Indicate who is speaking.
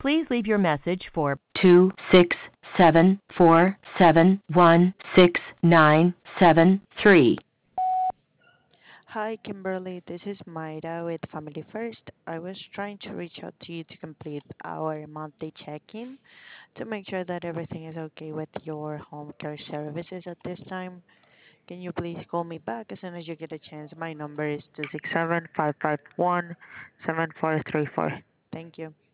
Speaker 1: Please leave your message for 26747169773.
Speaker 2: Hi, Kimberly. This is Mayra with Family First. I was trying to reach out to you to complete our monthly check in to make sure that everything is okay with your home care services at this time. Can you please call me back as soon as you get a chance? My number is 267 551 7434. Thank you.